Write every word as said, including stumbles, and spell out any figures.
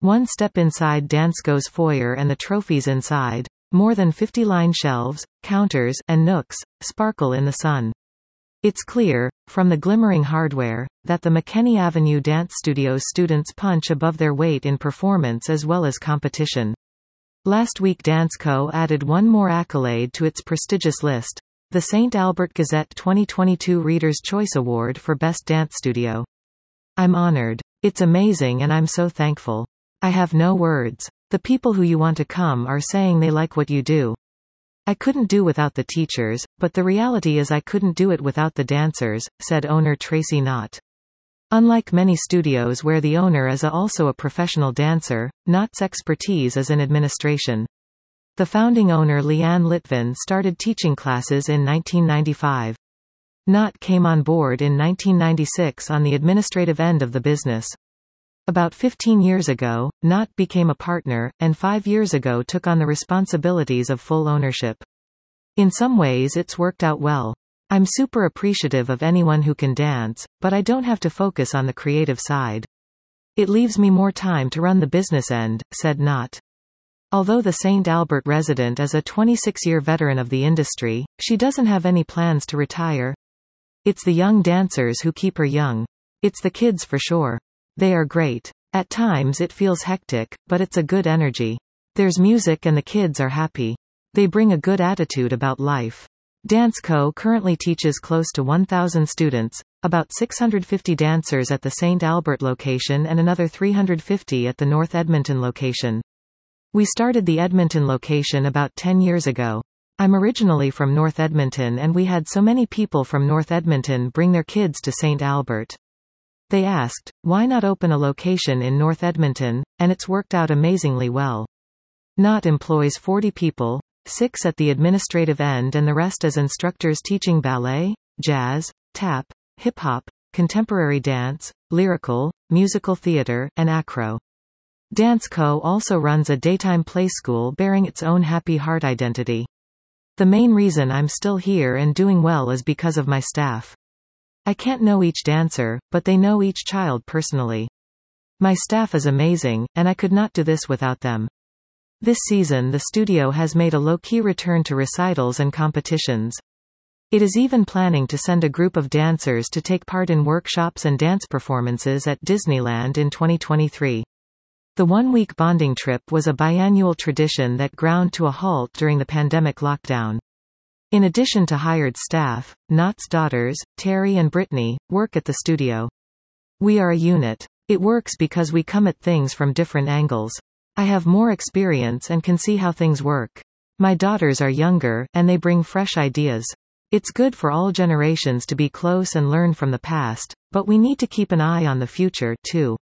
One step inside Dansko's foyer and the trophies inside, more than fifty line shelves, counters, and nooks, sparkle in the sun. It's clear, from the glimmering hardware, that the McKinney Avenue Dance Studio's students punch above their weight in performance as well as competition. Last week Dansko added one more accolade to its prestigious list, the Saint Albert Gazette twenty twenty-two Reader's Choice Award for Best Dance Studio. I'm honored. It's amazing and I'm so thankful. I have no words. The people who you want to come are saying they like what you do. I couldn't do without the teachers, but the reality is I couldn't do it without the dancers, said owner Tracy Knott. Unlike many studios where the owner is a also a professional dancer, Knott's expertise is in administration. The founding owner Leanne Litvin started teaching classes in nineteen ninety-five. Knott came on board in nineteen ninety-six on the administrative end of the business. About fifteen years ago, Knott became a partner, and five years ago took on the responsibilities of full ownership. In some ways it's worked out well. I'm super appreciative of anyone who can dance, but I don't have to focus on the creative side. It leaves me more time to run the business end, said Knott. Although the Saint Albert resident is a twenty-six-year veteran of the industry, she doesn't have any plans to retire. It's the young dancers who keep her young. It's the kids for sure. They are great. At times it feels hectic, but it's a good energy. There's music and the kids are happy. They bring a good attitude about life. Dansko currently teaches close to one thousand students, about six hundred fifty dancers at the Saint Albert location and another three hundred fifty at the North Edmonton location. We started the Edmonton location about ten years ago. I'm originally from North Edmonton and we had so many people from North Edmonton bring their kids to Saint Albert. They asked, why not open a location in North Edmonton, and it's worked out amazingly well. Knott employs forty people, six at the administrative end and the rest as instructors teaching ballet, jazz, tap, hip-hop, contemporary dance, lyrical, musical theater, and acro. Dansko also runs a daytime play school bearing its own Happy Heart identity. The main reason I'm still here and doing well is because of my staff. I can't know each dancer, but they know each child personally. My staff is amazing, and I could not do this without them. This season the studio has made a low-key return to recitals and competitions. It is even planning to send a group of dancers to take part in workshops and dance performances at Disneyland in twenty twenty-three. The one-week bonding trip was a biannual tradition that ground to a halt during the pandemic lockdown. In addition to hired staff, Knott's daughters, Terry and Brittany, work at the studio. We are a unit. It works because we come at things from different angles. I have more experience and can see how things work. My daughters are younger, and they bring fresh ideas. It's good for all generations to be close and learn from the past, but we need to keep an eye on the future, too.